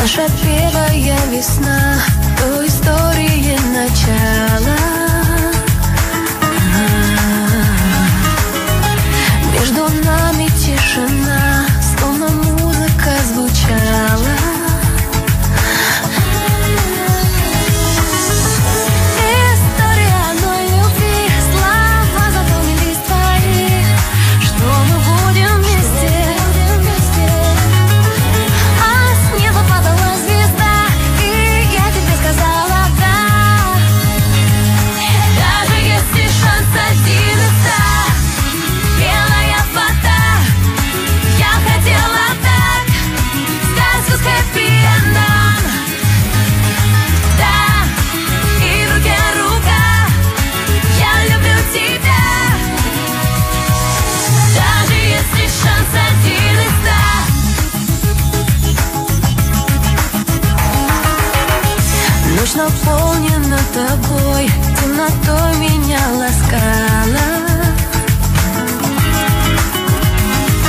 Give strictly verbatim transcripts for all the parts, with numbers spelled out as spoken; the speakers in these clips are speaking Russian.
Наша первая весна, той истории начала. Между нами тишина, словно музыка звучала. История одной любви, слова запомнились твои, что мы будем вместе. А с неба падала звезда, и я тебе сказала да. Даже если шанс один из ста, белая вода, я хотела так сказку с хэппи-эндом. Да, и в руке рука, я люблю тебя. Даже если шанс один из ста. Ночь наполнена тобой, темнотой меня ласкала.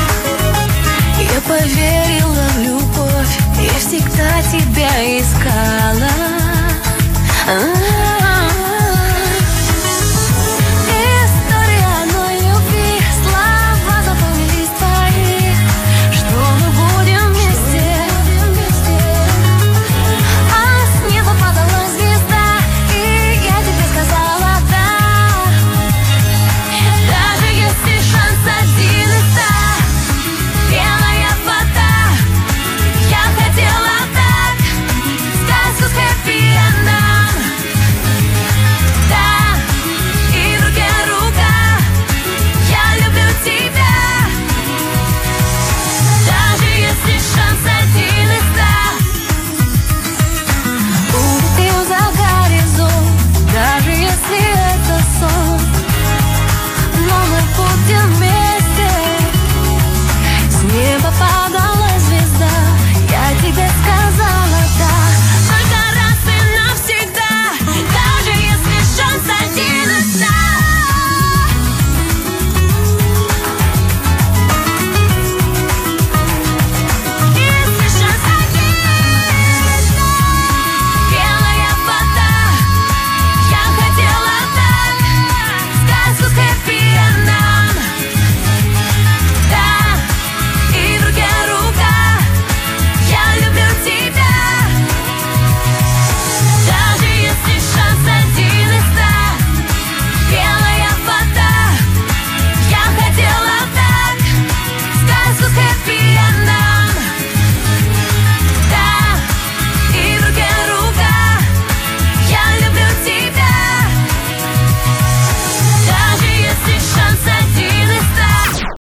Я поверила в любовь, я всегда тебя искала.